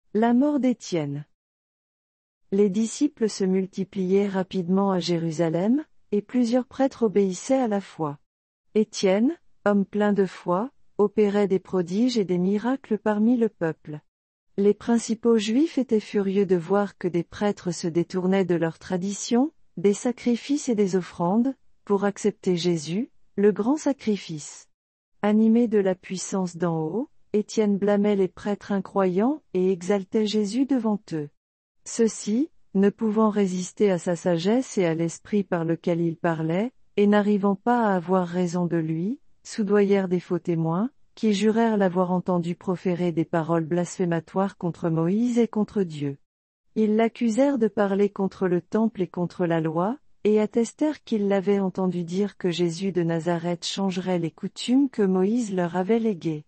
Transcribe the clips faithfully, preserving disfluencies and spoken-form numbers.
La mort d'Étienne. Les disciples se multipliaient rapidement à Jérusalem, et plusieurs prêtres obéissaient à la foi. Étienne, homme plein de foi, opérait des prodiges et des miracles parmi le peuple. Les principaux juifs étaient furieux de voir que des prêtres se détournaient de leurs traditions, des sacrifices et des offrandes, pour accepter Jésus, le grand sacrifice. Animé de la puissance d'en haut, Étienne blâmait les prêtres incroyants et exaltait Jésus devant eux. Ceux-ci, ne pouvant résister à sa sagesse et à l'esprit par lequel il parlait, et n'arrivant pas à avoir raison de lui, soudoyèrent des faux témoins, qui jurèrent l'avoir entendu proférer des paroles blasphématoires contre Moïse et contre Dieu. Ils l'accusèrent de parler contre le temple et contre la loi, et attestèrent qu'ils l'avaient entendu dire que Jésus de Nazareth changerait les coutumes que Moïse leur avait léguées.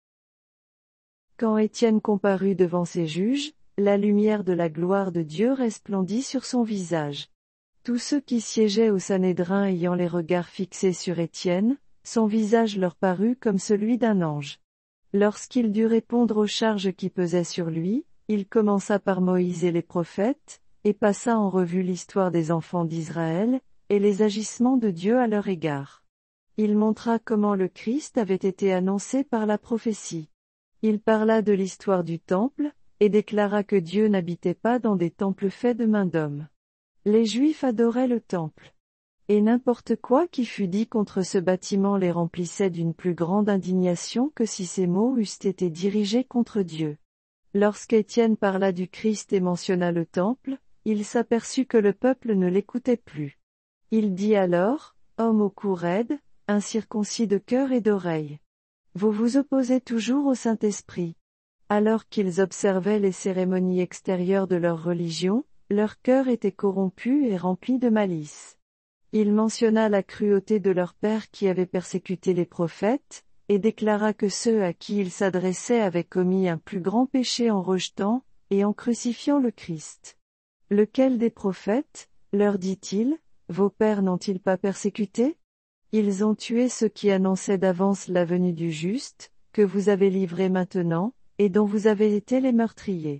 Quand Étienne comparut devant ses juges, la lumière de la gloire de Dieu resplendit sur son visage. Tous ceux qui siégeaient au Sanhédrin ayant les regards fixés sur Étienne, son visage leur parut comme celui d'un ange. Lorsqu'il dut répondre aux charges qui pesaient sur lui, il commença par Moïse et les prophètes, et passa en revue l'histoire des enfants d'Israël, et les agissements de Dieu à leur égard. Il montra comment le Christ avait été annoncé par la prophétie. Il parla de l'histoire du temple, et déclara que Dieu n'habitait pas dans des temples faits de mains d'hommes. Les Juifs adoraient le temple. Et n'importe quoi qui fût dit contre ce bâtiment les remplissait d'une plus grande indignation que si ces mots eussent été dirigés contre Dieu. Lorsqu'Étienne parla du Christ et mentionna le temple, il s'aperçut que le peuple ne l'écoutait plus. Il dit alors, « Homme au cou raide, incirconcis de cœur et d'oreille. Vous vous opposez toujours au Saint-Esprit. » Alors qu'ils observaient les cérémonies extérieures de leur religion, leur cœur était corrompu et rempli de malice. Il mentionna la cruauté de leur père qui avait persécuté les prophètes, et déclara que ceux à qui il s'adressait avaient commis un plus grand péché en rejetant, et en crucifiant le Christ. Lequel des prophètes, leur dit-il, vos pères n'ont-ils pas persécuté? Ils ont tué ceux qui annonçaient d'avance la venue du juste, que vous avez livré maintenant, et dont vous avez été les meurtriers.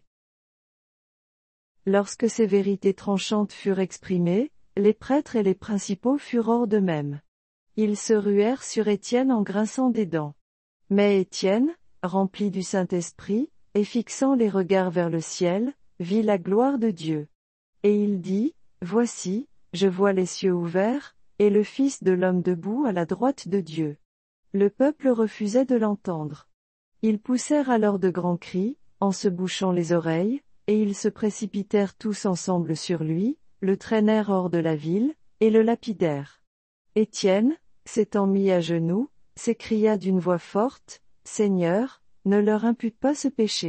Lorsque ces vérités tranchantes furent exprimées, les prêtres et les principaux furent hors d'eux-mêmes. Ils se ruèrent sur Étienne en grinçant des dents. Mais Étienne, rempli du Saint-Esprit, et fixant les regards vers le ciel, vit la gloire de Dieu. Et il dit, « Voici, je vois les cieux ouverts, et le Fils de l'homme debout à la droite de Dieu. » Le peuple refusait de l'entendre. Ils poussèrent alors de grands cris, en se bouchant les oreilles, et ils se précipitèrent tous ensemble sur lui, le traînèrent hors de la ville, et le lapidèrent. Étienne, s'étant mis à genoux, s'écria d'une voix forte, « Seigneur, ne leur impute pas ce péché. »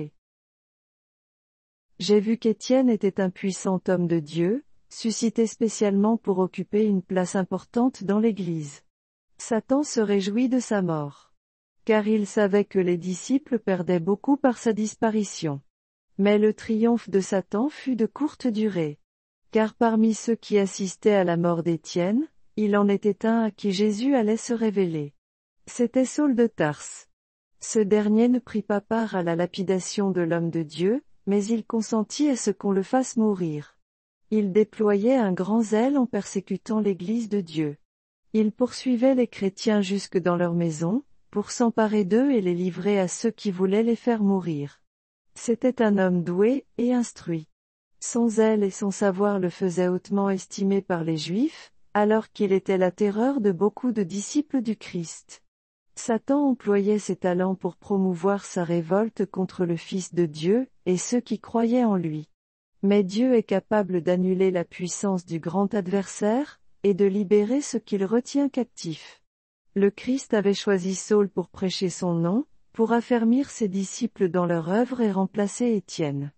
J'ai vu qu'Étienne était un puissant homme de Dieu, suscité spécialement pour occuper une place importante dans l'Église. Satan se réjouit de sa mort. Car il savait que les disciples perdaient beaucoup par sa disparition. Mais le triomphe de Satan fut de courte durée. Car parmi ceux qui assistaient à la mort d'Étienne, il en était un à qui Jésus allait se révéler. C'était Saul de Tarse. Ce dernier ne prit pas part à la lapidation de l'homme de Dieu, mais il consentit à ce qu'on le fasse mourir. Il déployait un grand zèle en persécutant l'Église de Dieu. Il poursuivait les chrétiens jusque dans leur maison, pour s'emparer d'eux et les livrer à ceux qui voulaient les faire mourir. C'était un homme doué et instruit. Son zèle et son savoir le faisaient hautement estimer par les Juifs, alors qu'il était la terreur de beaucoup de disciples du Christ. Satan employait ses talents pour promouvoir sa révolte contre le Fils de Dieu, et ceux qui croyaient en lui. Mais Dieu est capable d'annuler la puissance du grand adversaire, et de libérer ce qu'il retient captif. Le Christ avait choisi Saul pour prêcher son nom, pour affermir ses disciples dans leur œuvre et remplacer Étienne.